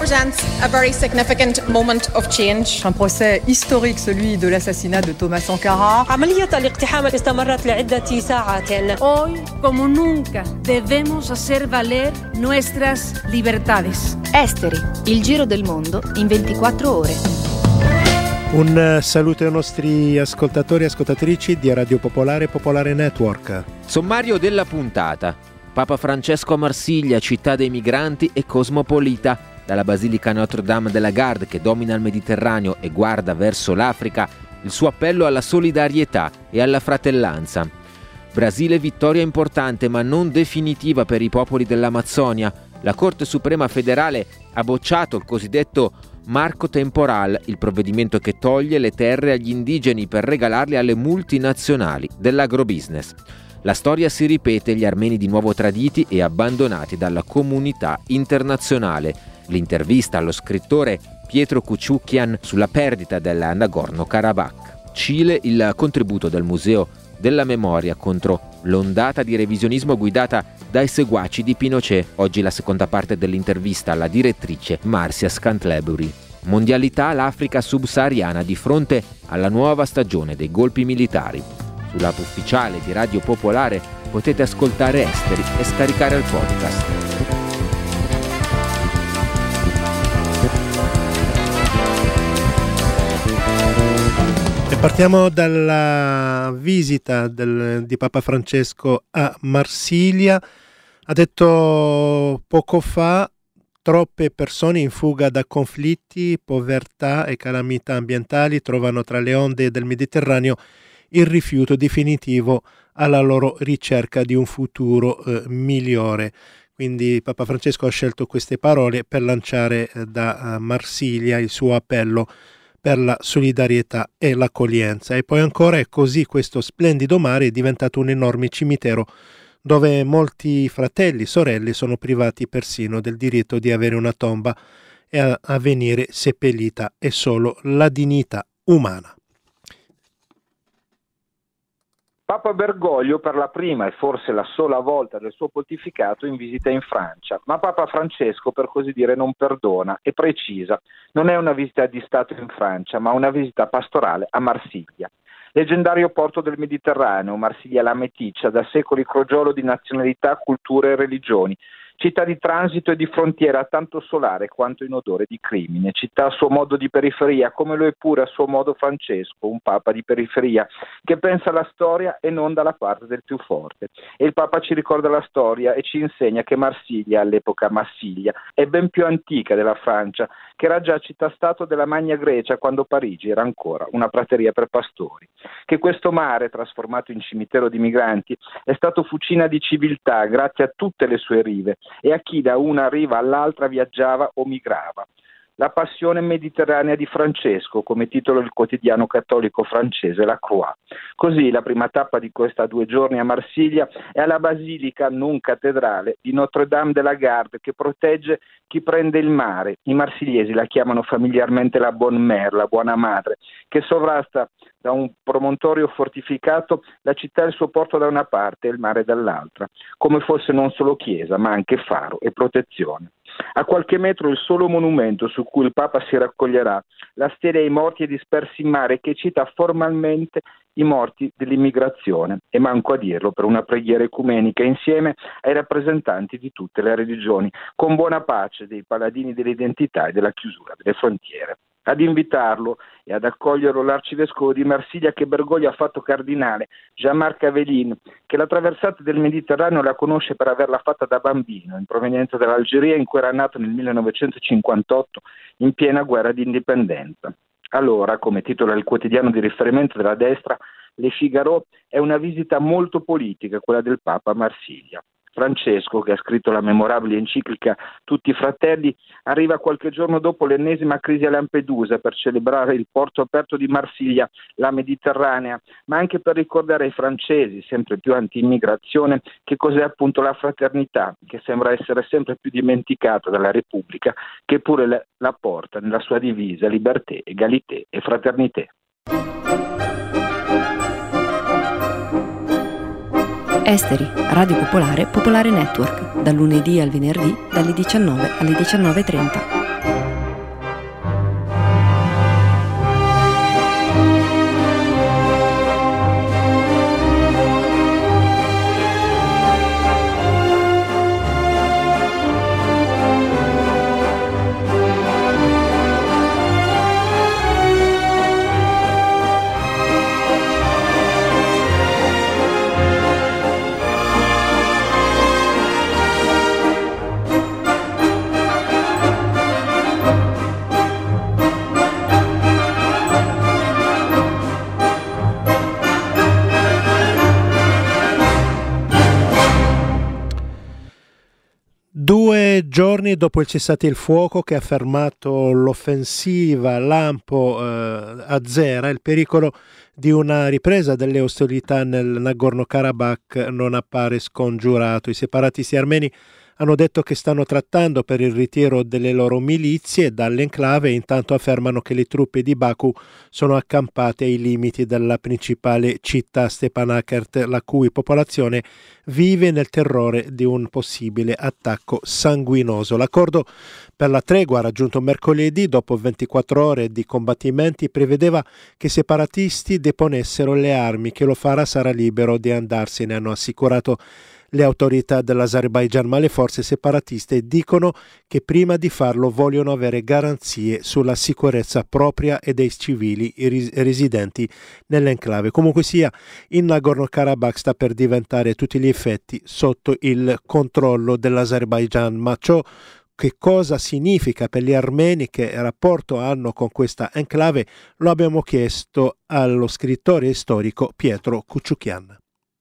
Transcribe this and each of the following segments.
represents a very significant moment of change. Un procès historique, celui de l'assassinat de Thomas Sankara. عملية الاقتحام استمرت لعدة ساعات. Hoy, como nunca, debemos hacer valer nuestras libertades. Esteri, il giro del mondo in 24 ore. Un saluto ai nostri ascoltatori e ascoltatrici di Radio Popolare Popolare Network. Sommario della puntata. Papa Francesco a Marsiglia, città dei migranti e cosmopolita. Dalla Basilica Notre-Dame de la Garde, che domina il Mediterraneo e guarda verso l'Africa, il suo appello alla solidarietà e alla fratellanza. Brasile, vittoria importante ma non definitiva per i popoli dell'Amazzonia. La Corte Suprema Federale ha bocciato il cosiddetto Marco Temporal, il provvedimento che toglie le terre agli indigeni per regalarle alle multinazionali dell'agrobusiness. La storia si ripete, gli armeni di nuovo traditi e abbandonati dalla comunità internazionale. L'intervista allo scrittore Pietro Kuchukyan sulla perdita del Nagorno-Karabakh. Cile, il contributo del Museo della Memoria contro l'ondata di revisionismo guidata dai seguaci di Pinochet. Oggi la seconda parte dell'intervista alla direttrice Marcia Scantlebury. Mondialità, l'Africa subsahariana di fronte alla nuova stagione dei golpi militari. Sull'app ufficiale di Radio Popolare potete ascoltare Esteri e scaricare il podcast. Partiamo dalla visita di Papa Francesco a Marsiglia. Ha detto poco fa: troppe persone in fuga da conflitti, povertà e calamità ambientali trovano tra le onde del Mediterraneo il rifiuto definitivo alla loro ricerca di un futuro migliore. Quindi Papa Francesco ha scelto queste parole per lanciare da Marsiglia il suo appello per la solidarietà e l'accoglienza. E poi ancora è così: questo splendido mare è diventato un enorme cimitero dove molti fratelli e sorelle sono privati persino del diritto di avere una tomba e a venire seppellita è solo la dignità umana. Papa Bergoglio per la prima e forse la sola volta del suo pontificato in visita in Francia, ma Papa Francesco per così dire non perdona e precisa: non è una visita di Stato in Francia, ma una visita pastorale a Marsiglia. Leggendario porto del Mediterraneo, Marsiglia la meticcia, da secoli crogiolo di nazionalità, culture e religioni. Città di transito e di frontiera, tanto solare quanto in odore di crimine. Città a suo modo di periferia, come lo è pure a suo modo Francesco, un papa di periferia, che pensa alla storia e non dalla parte del più forte. E il papa ci ricorda la storia e ci insegna che Marsiglia, all'epoca Marsiglia, è ben più antica della Francia, che era già città-stato della Magna Grecia quando Parigi era ancora una prateria per pastori. Che questo mare, trasformato in cimitero di migranti, è stato fucina di civiltà grazie a tutte le sue rive e a chi da una riva all'altra viaggiava o migrava. La passione mediterranea di Francesco, come titolo il quotidiano cattolico francese La Croix. Così la prima tappa di questa 2 giorni a Marsiglia è alla basilica, non cattedrale, di Notre-Dame de la Garde, che protegge chi prende il mare. I marsigliesi la chiamano familiarmente la Bonne Mère, la buona madre, che sovrasta da un promontorio fortificato la città e il suo porto da una parte e il mare dall'altra, come fosse non solo chiesa ma anche faro e protezione. A qualche metro il solo monumento su cui il Papa si raccoglierà, la stele ai morti e dispersi in mare, che cita formalmente i morti dell'immigrazione, e manco a dirlo, per una preghiera ecumenica insieme ai rappresentanti di tutte le religioni, con buona pace dei paladini dell'identità e della chiusura delle frontiere. Ad invitarlo e ad accoglierlo l'arcivescovo di Marsiglia, che Bergoglio ha fatto cardinale, Jean-Marc Aveline, che la traversata del Mediterraneo la conosce per averla fatta da bambino, in provenienza dall'Algeria, in cui era nato nel 1958, in piena guerra di indipendenza. Allora, come titola il quotidiano di riferimento della destra, Le Figaro, è una visita molto politica quella del Papa a Marsiglia. Francesco, che ha scritto la memorabile enciclica Tutti fratelli, arriva qualche giorno dopo l'ennesima crisi a Lampedusa per celebrare il porto aperto di Marsiglia, la Mediterranea, ma anche per ricordare ai francesi, sempre più anti-immigrazione, che cos'è appunto la fraternità, che sembra essere sempre più dimenticata dalla Repubblica, che pure la porta nella sua divisa liberté, égalité e fraternité. Esteri, Radio Popolare, Popolare Network, dal lunedì al venerdì, dalle 19 alle 19:30. 3 giorni dopo il cessate il fuoco che ha fermato l'offensiva lampo azera, il pericolo di una ripresa delle ostilità nel Nagorno-Karabakh non appare scongiurato. I separatisti armeni hanno detto che stanno trattando per il ritiro delle loro milizie dall'enclave e intanto affermano che le truppe di Baku sono accampate ai limiti della principale città Stepanakert, la cui popolazione vive nel terrore di un possibile attacco sanguinoso. L'accordo per la tregua raggiunto mercoledì, dopo 24 ore di combattimenti, prevedeva che i separatisti deponessero le armi, che lo farà sarà libero di andarsene, hanno assicurato le autorità dell'Azerbaigian, ma le forze separatiste dicono che prima di farlo vogliono avere garanzie sulla sicurezza propria e dei civili residenti nell'enclave. Comunque sia, il Nagorno-Karabakh sta per diventare a tutti gli effetti sotto il controllo dell'Azerbaigian, ma ciò che cosa significa per gli armeni, che rapporto hanno con questa enclave, lo abbiamo chiesto allo scrittore e storico Pietro Kuchukian.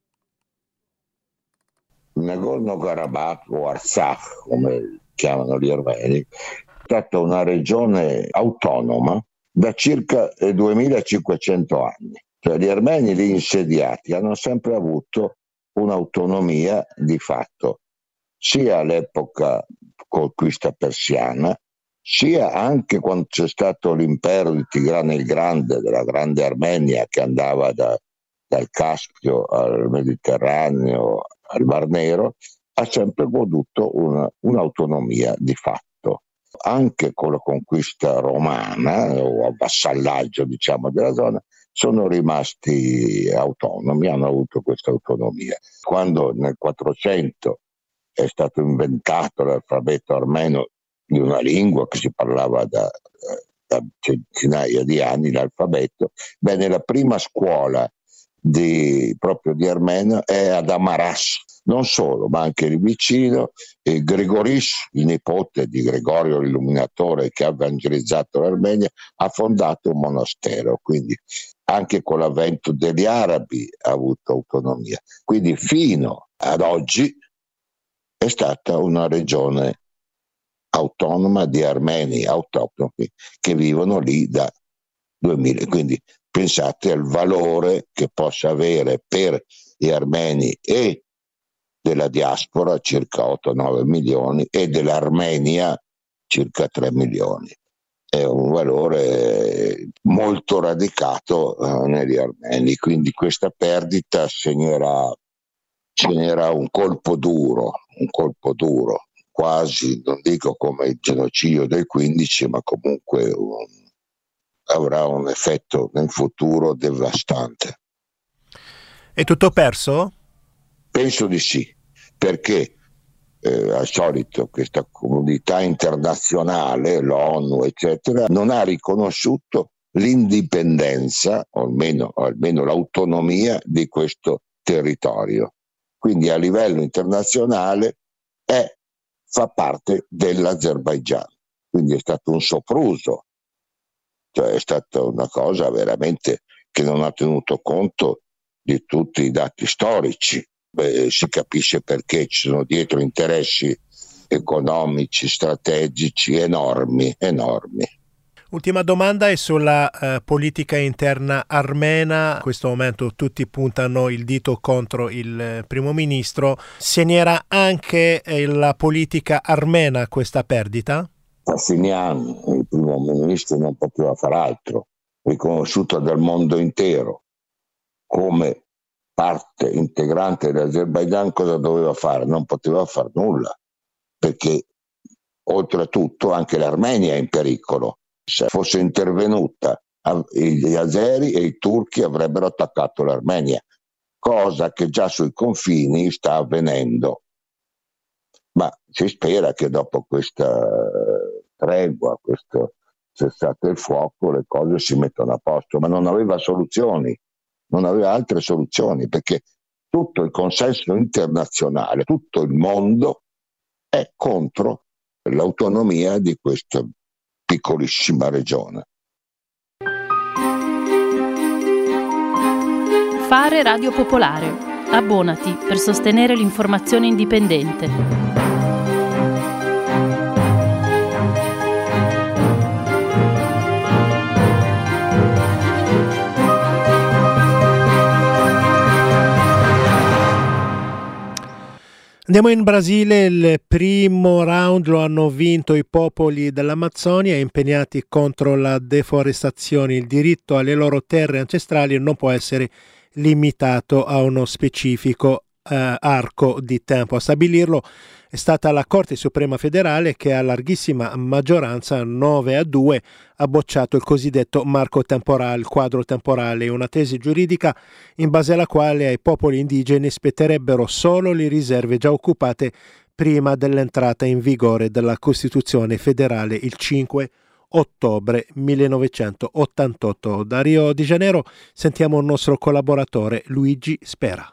Nagorno-Karabakh o Artsakh, come chiamano gli armeni, è stata una regione autonoma da circa 2500 anni. Cioè, gli armeni lì insediati hanno sempre avuto un'autonomia di fatto, sia all'epoca conquista persiana, sia anche quando c'è stato l'impero di Tigrane il Grande, della Grande Armenia, che andava dal Caspio al Mediterraneo al Mar Nero, ha sempre goduto un'autonomia di fatto. Anche con la conquista romana o vassallaggio, diciamo, della zona, sono rimasti autonomi, hanno avuto questa autonomia. Quando nel 400 è stato inventato l'alfabeto armeno, di una lingua che si parlava da centinaia di anni, l'alfabeto, bene, la prima scuola proprio di armeno è ad Amaras, non solo, ma anche lì vicino. Gregoris, il nipote di Gregorio l'Illuminatore, che ha evangelizzato l'Armenia, ha fondato un monastero, quindi anche con l'avvento degli arabi ha avuto autonomia. Quindi fino ad oggi è stata una regione autonoma di armeni autoctoni che vivono lì da 2000. Quindi pensate al valore che possa avere per gli armeni e della diaspora, circa 8-9 milioni, e dell'Armenia, circa 3 milioni. È un valore molto radicato negli armeni, quindi questa perdita segnerà un colpo duro, quasi, non dico come il genocidio del 15, ma comunque avrà un effetto nel futuro devastante. È tutto perso? Penso di sì, perché al solito questa comunità internazionale, l'ONU eccetera, non ha riconosciuto l'indipendenza, o almeno l'autonomia di questo territorio. Quindi a livello internazionale fa parte dell'Azerbaigian, quindi è stato un sopruso, cioè è stata una cosa veramente che non ha tenuto conto di tutti i dati storici. Si capisce perché ci sono dietro interessi economici, strategici enormi. Ultima domanda è sulla politica interna armena. In questo momento tutti puntano il dito contro il primo ministro. Segnerà anche la politica armena questa perdita? Pashinyan, il primo ministro, non poteva far altro, riconosciuto dal mondo intero come parte integrante dell'Azerbaigian. Cosa doveva fare? Non poteva far nulla, perché oltretutto anche l'Armenia è in pericolo. Se fosse intervenuta, gli azeri e i turchi avrebbero attaccato l'Armenia, cosa che già sui confini sta avvenendo. Ma si spera che dopo questa tregua, questo cessate il fuoco, le cose si mettano a posto, ma non aveva soluzioni. Non aveva altre soluzioni, perché tutto il consesso internazionale, tutto il mondo è contro l'autonomia di questa piccolissima regione. Fare Radio Popolare. Abbonati per sostenere l'informazione indipendente. Andiamo in Brasile, il primo round lo hanno vinto i popoli dell'Amazzonia impegnati contro la deforestazione. Il diritto alle loro terre ancestrali non può essere limitato a uno specifico arco di tempo. A stabilirlo è stata la Corte Suprema Federale che a larghissima maggioranza 9-2 ha bocciato il cosiddetto marco temporale, il quadro temporale, una tesi giuridica in base alla quale ai popoli indigeni spetterebbero solo le riserve già occupate prima dell'entrata in vigore della Costituzione federale il 5 ottobre 1988. Da Rio de Janeiro sentiamo il nostro collaboratore Luigi Spera.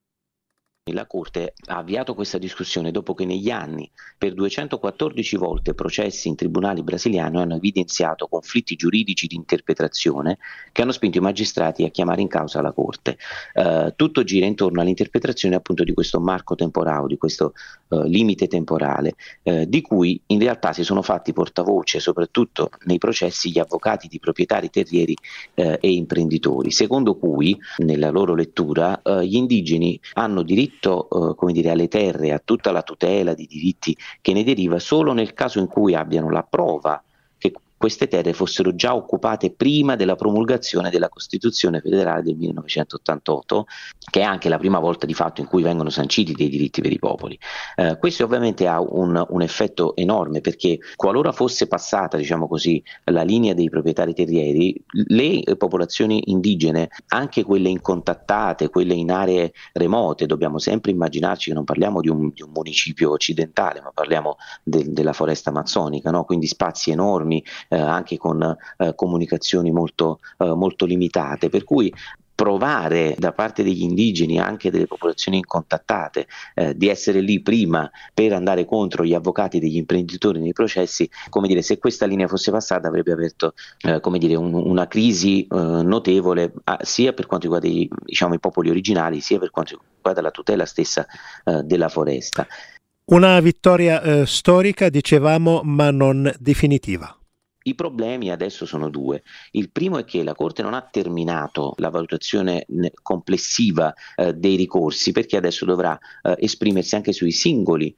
La Corte ha avviato questa discussione dopo che negli anni per 214 volte processi in tribunali brasiliani hanno evidenziato conflitti giuridici di interpretazione che hanno spinto i magistrati a chiamare in causa la Corte. Tutto gira intorno all'interpretazione appunto di questo marco temporale, di questo limite temporale, di cui in realtà si sono fatti portavoce soprattutto nei processi gli avvocati di proprietari terrieri e imprenditori, secondo cui nella loro lettura gli indigeni hanno diritto come dire, alle terre, a tutta la tutela di diritti che ne deriva solo nel caso in cui abbiano la prova che queste terre fossero già occupate prima della promulgazione della Costituzione federale del 1988, che è anche la prima volta di fatto in cui vengono sanciti dei diritti per i popoli. Questo ovviamente ha un effetto enorme, perché qualora fosse passata, diciamo così, la linea dei proprietari terrieri, le popolazioni indigene, anche quelle incontattate, quelle in aree remote, dobbiamo sempre immaginarci che non parliamo di un municipio occidentale, ma parliamo della foresta amazzonica, no? Quindi spazi enormi, anche con comunicazioni molto limitate, per cui provare da parte degli indigeni, anche delle popolazioni incontattate, di essere lì prima per andare contro gli avvocati degli imprenditori nei processi, come dire, se questa linea fosse passata avrebbe aperto come dire, una crisi notevole, sia per quanto riguarda i popoli originali, sia per quanto riguarda la tutela stessa della foresta. Una vittoria storica, dicevamo, ma non definitiva. I problemi adesso sono due. Il primo è che la Corte non ha terminato la valutazione complessiva dei ricorsi, perché adesso dovrà esprimersi anche sui singoli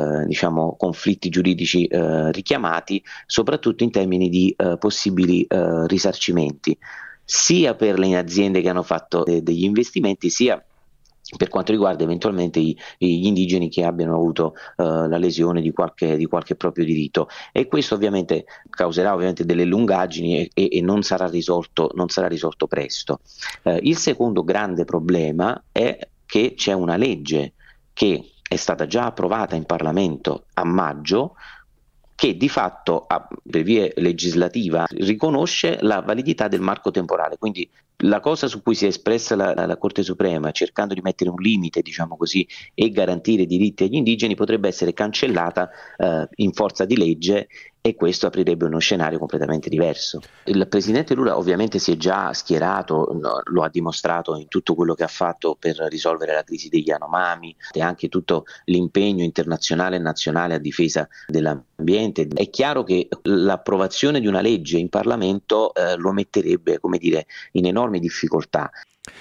conflitti giuridici richiamati, soprattutto in termini di possibili risarcimenti, sia per le aziende che hanno fatto degli investimenti, sia per quanto riguarda eventualmente gli indigeni che abbiano avuto la lesione di qualche proprio diritto, e questo ovviamente causerà delle lungaggini e non sarà risolto presto. Il secondo grande problema è che c'è una legge che è stata già approvata in Parlamento a maggio, che di fatto per via legislativa riconosce la validità del marco temporale. Quindi la cosa su cui si è espressa la Corte Suprema, cercando di mettere un limite, diciamo così, e garantire i diritti agli indigeni, potrebbe essere cancellata in forza di legge, e questo aprirebbe uno scenario completamente diverso. Il presidente Lula ovviamente si è già schierato, lo ha dimostrato in tutto quello che ha fatto per risolvere la crisi degli Yanomami e anche tutto l'impegno internazionale e nazionale a difesa dell'ambiente. È chiaro che l'approvazione di una legge in Parlamento lo metterebbe, come dire, in enormi difficoltà.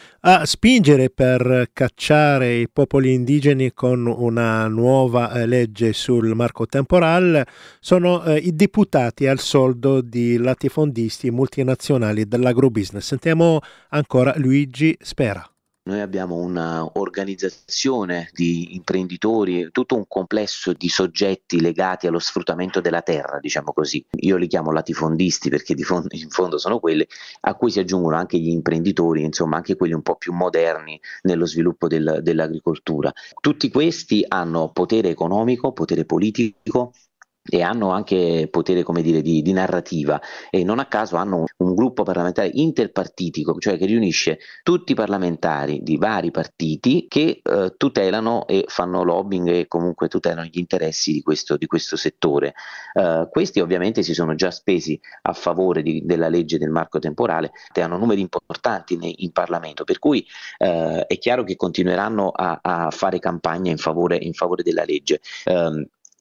A spingere per cacciare i popoli indigeni con una nuova legge sul marco temporale sono i deputati al soldo di latifondisti multinazionali dell'agrobusiness. Sentiamo ancora Luigi Spera. Noi abbiamo un'organizzazione di imprenditori, tutto un complesso di soggetti legati allo sfruttamento della terra, diciamo così. Io li chiamo latifondisti perché in fondo sono quelli, a cui si aggiungono anche gli imprenditori, insomma anche quelli un po' più moderni nello sviluppo dell'agricoltura. Tutti questi hanno potere economico, potere politico, e hanno anche potere, come dire, di narrativa, e non a caso hanno un gruppo parlamentare interpartitico, cioè che riunisce tutti i parlamentari di vari partiti che tutelano e fanno lobbying e comunque tutelano gli interessi di questo settore. Questi ovviamente si sono già spesi a favore della legge del marco temporale e hanno numeri importanti in Parlamento, per cui è chiaro che continueranno a fare campagna in favore della legge.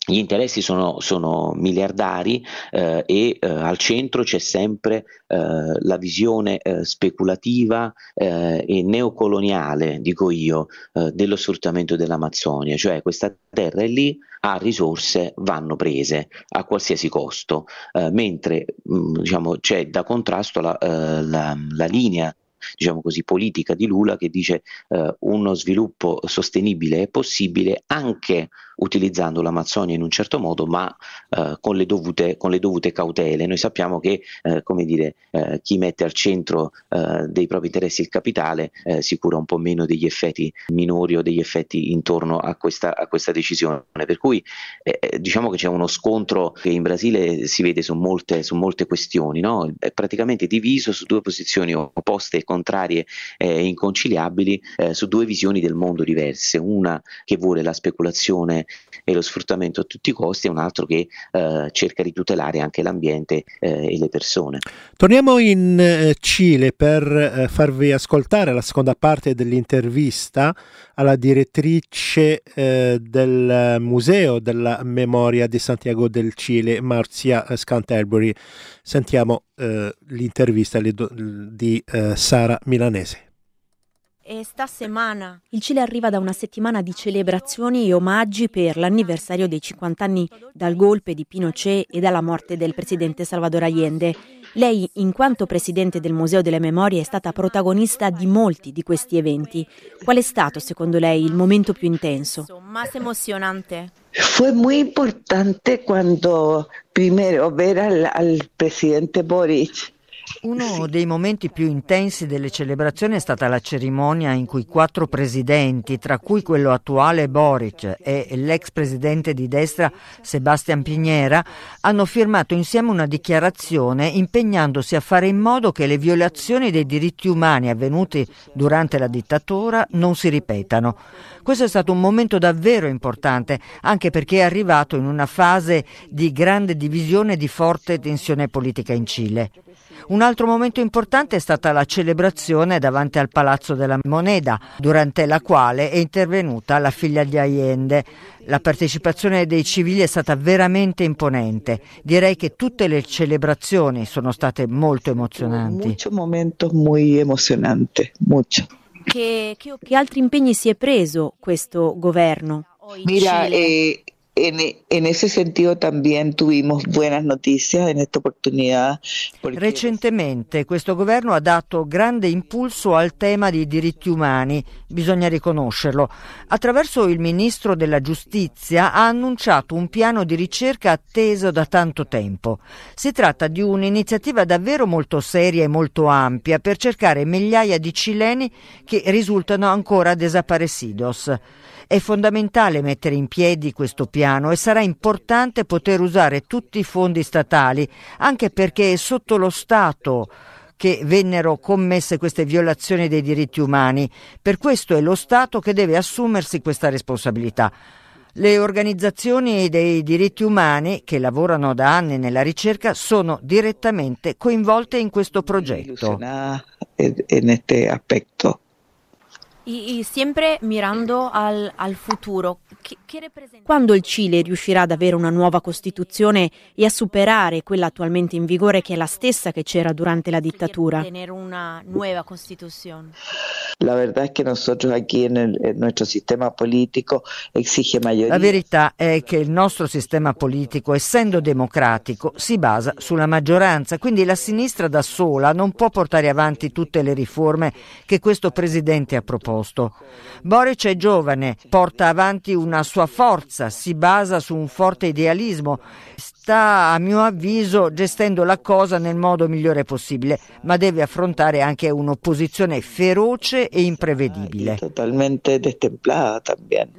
Gli interessi sono miliardari e al centro c'è sempre la visione speculativa e neocoloniale, dico io, dello sfruttamento dell'Amazzonia, cioè questa terra è lì, ha risorse, vanno prese a qualsiasi costo, mentre diciamo, c'è da contrasto la linea, diciamo così, politica di Lula, che dice uno sviluppo sostenibile è possibile anche utilizzando l'Amazzonia in un certo modo, ma con le dovute cautele. Noi sappiamo che chi mette al centro dei propri interessi il capitale si cura un po' meno degli effetti minori o degli effetti intorno a questa decisione, per cui diciamo che c'è uno scontro che in Brasile si vede su molte questioni, no? È praticamente diviso su due posizioni opposte, contrarie e inconciliabili, su due visioni del mondo diverse, una che vuole la speculazione e lo sfruttamento a tutti i costi, e un altro che cerca di tutelare anche l'ambiente e le persone. Torniamo in Cile per farvi ascoltare la seconda parte dell'intervista alla direttrice del Museo della Memoria di Santiago del Cile, Marcia Scanterbury. Sentiamo l'intervista di Sara Milanese. Il Cile arriva da una settimana di celebrazioni e omaggi per l'anniversario dei 50 anni dal golpe di Pinochet e dalla morte del presidente Salvador Allende. Lei, in quanto presidente del Museo delle Memorie, è stata protagonista di molti di questi eventi. Qual è stato, secondo lei, il momento più intenso? Fue muy importante cuando primero ver al presidente Boric. Uno dei momenti più intensi delle celebrazioni è stata la cerimonia in cui 4 presidenti, tra cui quello attuale Boric e l'ex presidente di destra Sebastián Piñera, hanno firmato insieme una dichiarazione impegnandosi a fare in modo che le violazioni dei diritti umani avvenuti durante la dittatura non si ripetano. Questo è stato un momento davvero importante, anche perché è arrivato in una fase di grande divisione e di forte tensione politica in Cile. Un altro momento importante è stata la celebrazione davanti al Palazzo della Moneda, durante la quale è intervenuta la figlia di Allende. La partecipazione dei civili è stata veramente imponente. Direi che tutte le celebrazioni sono state molto emozionanti. Muchos momentos muy emocionantes, mucho. Che altri impegni si è preso questo governo? Mira, en ese sentido también tuvimos buenas noticias en esta oportunidad. Recentemente questo governo ha dato grande impulso al tema dei diritti umani, bisogna riconoscerlo. Attraverso il ministro della Giustizia ha annunciato un piano di ricerca atteso da tanto tempo. Si tratta di un'iniziativa davvero molto seria e molto ampia per cercare migliaia di cileni che risultano ancora desaparecidos. È fondamentale mettere in piedi questo piano e sarà importante poter usare tutti i fondi statali, anche perché è sotto lo Stato che vennero commesse queste violazioni dei diritti umani. Per questo è lo Stato che deve assumersi questa responsabilità. Le organizzazioni dei diritti umani che lavorano da anni nella ricerca sono direttamente coinvolte in questo progetto. En este aspecto. Y siempre mirando al futuro. Quando il Cile riuscirà ad avere una nuova Costituzione e a superare quella attualmente in vigore, che è la stessa che c'era durante la dittatura? La verdad es que nosotros aquí en nuestro sistema politico exige mayoría. La verità è che il nostro sistema politico, essendo democratico, si basa sulla maggioranza, quindi la sinistra da sola non può portare avanti tutte le riforme che questo presidente ha proposto. Boric è giovane, porta avanti una sua forza, si basa su un forte idealismo, sta a mio avviso gestendo la cosa nel modo migliore possibile, ma deve affrontare anche un'opposizione feroce e imprevedibile. Totalmente destemplada también.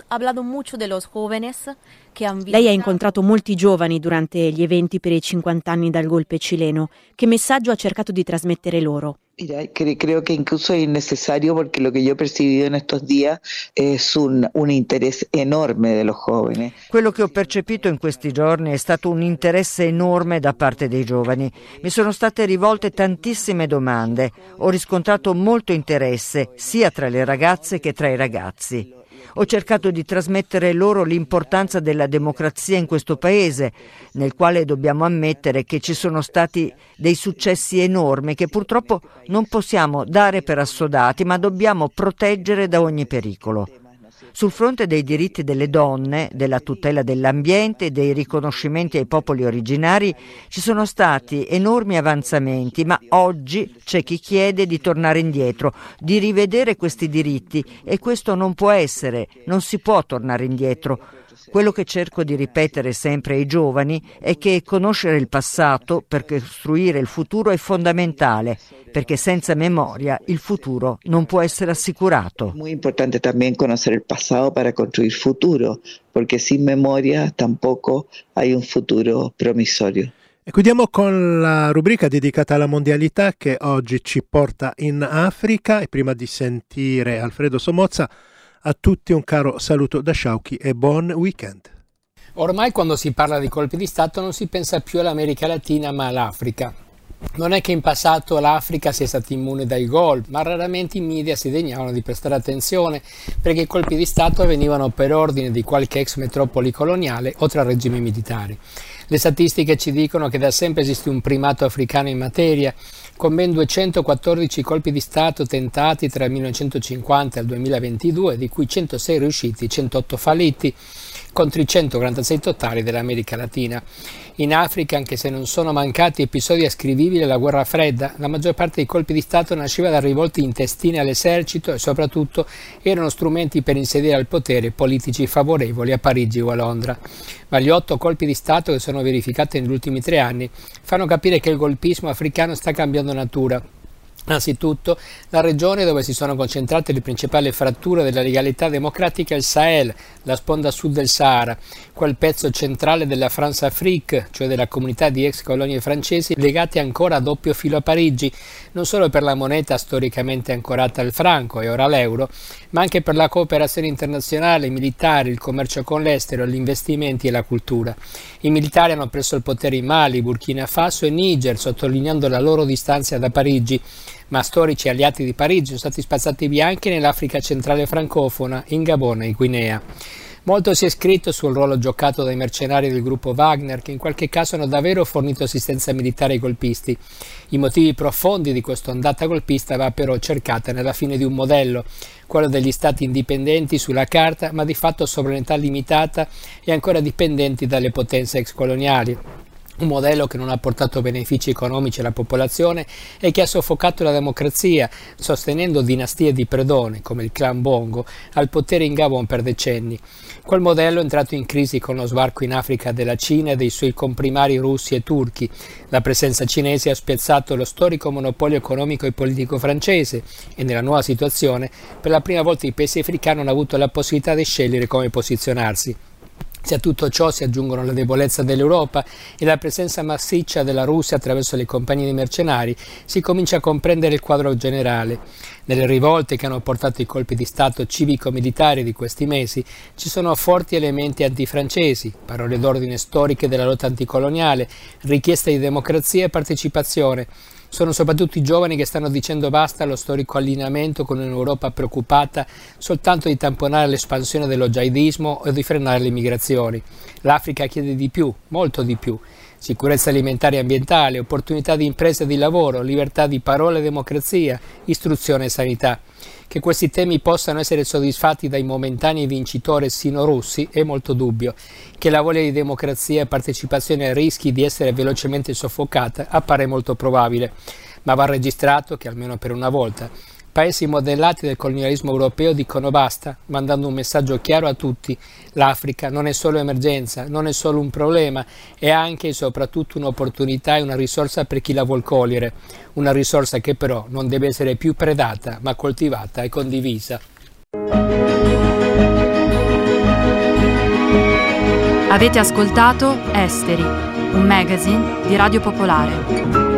Lei ha incontrato molti giovani durante gli eventi per i 50 anni dal golpe cileno. Che messaggio ha cercato di trasmettere loro? Mira, creo que incluso es innecesario porque lo que yo he percibido en estos días es un interés enorme de los jóvenes. Quello che ho percepito in questi giorni è stato un interesse enorme da parte dei giovani. Mi sono state rivolte tantissime domande. Ho riscontrato molto interesse sia tra le ragazze che tra i ragazzi. Ho cercato di trasmettere loro l'importanza della democrazia in questo paese, nel quale dobbiamo ammettere che ci sono stati dei successi enormi che purtroppo non possiamo dare per assodati, ma dobbiamo proteggere da ogni pericolo. Sul fronte dei diritti delle donne, della tutela dell'ambiente e dei riconoscimenti ai popoli originari ci sono stati enormi avanzamenti, ma oggi c'è chi chiede di tornare indietro, di rivedere questi diritti, e questo non può essere, non si può tornare indietro. Quello che cerco di ripetere sempre ai giovani è che conoscere il passato per costruire il futuro è fondamentale, perché senza memoria il futuro non può essere assicurato. È molto importante también conocer el pasado para construir futuro, porque sin memoria tampoco hay un futuro promisorio. E chiudiamo con la rubrica dedicata alla mondialità che oggi ci porta in Africa, e prima di sentire Alfredo Somozza, a tutti un caro saluto da Sciauchi e buon weekend. Ormai quando si parla di colpi di Stato non si pensa più all'America Latina ma all'Africa. Non è che in passato l'Africa sia stata immune dai golpe, ma raramente i media si degnavano di prestare attenzione perché i colpi di Stato avvenivano per ordine di qualche ex metropoli coloniale o tra regimi militari. Le statistiche ci dicono che da sempre esiste un primato africano in materia, con ben 214 colpi di Stato tentati tra il 1950 e il 2022, di cui 106 riusciti, 108 falliti, contro i 146 totali dell'America Latina. In Africa, anche se non sono mancati episodi ascrivibili alla guerra fredda, la maggior parte dei colpi di Stato nasceva da rivolte intestine all'esercito e soprattutto erano strumenti per insedere al potere politici favorevoli a Parigi o a Londra. Ma gli 8 colpi di Stato che sono verificati negli ultimi 3 anni fanno capire che il golpismo africano sta cambiando natura. Anzitutto, la regione dove si sono concentrate le principali fratture della legalità democratica è il Sahel, la sponda sud del Sahara, quel pezzo centrale della France-Afrique, cioè della comunità di ex colonie francesi legate ancora a doppio filo a Parigi, non solo per la moneta storicamente ancorata al franco e ora all'euro, ma anche per la cooperazione internazionale, i militari, il commercio con l'estero, gli investimenti e la cultura. I militari hanno preso il potere in Mali, Burkina Faso e Niger, sottolineando la loro distanza da Parigi, ma storici alleati di Parigi sono stati spazzati via anche nell'Africa centrale francofona, in Gabon e Guinea. Molto si è scritto sul ruolo giocato dai mercenari del gruppo Wagner, che in qualche caso hanno davvero fornito assistenza militare ai golpisti. I motivi profondi di questa ondata golpista va però cercata nella fine di un modello, quello degli stati indipendenti sulla carta, ma di fatto sovranità limitata e ancora dipendenti dalle potenze ex coloniali. Un modello che non ha portato benefici economici alla popolazione e che ha soffocato la democrazia, sostenendo dinastie di predone, come il clan Bongo, al potere in Gabon per decenni. Quel modello è entrato in crisi con lo sbarco in Africa della Cina e dei suoi comprimari russi e turchi. La presenza cinese ha spiazzato lo storico monopolio economico e politico francese e nella nuova situazione, per la prima volta i paesi africani hanno avuto la possibilità di scegliere come posizionarsi. Se a tutto ciò si aggiungono la debolezza dell'Europa e la presenza massiccia della Russia attraverso le compagnie di mercenari, si comincia a comprendere il quadro generale. Nelle rivolte che hanno portato i colpi di Stato civico-militari di questi mesi ci sono forti elementi antifrancesi, parole d'ordine storiche della lotta anticoloniale, richieste di democrazia e partecipazione. Sono soprattutto i giovani che stanno dicendo basta allo storico allineamento con un'Europa preoccupata soltanto di tamponare l'espansione dello jihadismo o di frenare le migrazioni. L'Africa chiede di più, molto di più. Sicurezza alimentare e ambientale, opportunità di impresa e di lavoro, libertà di parola e democrazia, istruzione e sanità. Che questi temi possano essere soddisfatti dai momentanei vincitori sino-russi è molto dubbio. Che la voglia di democrazia e partecipazione rischi di essere velocemente soffocata appare molto probabile, ma va registrato che almeno per una volta paesi modellati del colonialismo europeo dicono basta, mandando un messaggio chiaro a tutti: l'Africa non è solo emergenza, non è solo un problema, è anche e soprattutto un'opportunità e una risorsa per chi la vuol cogliere, una risorsa che però non deve essere più predata ma coltivata e condivisa. Avete ascoltato Esteri, un magazine di Radio Popolare.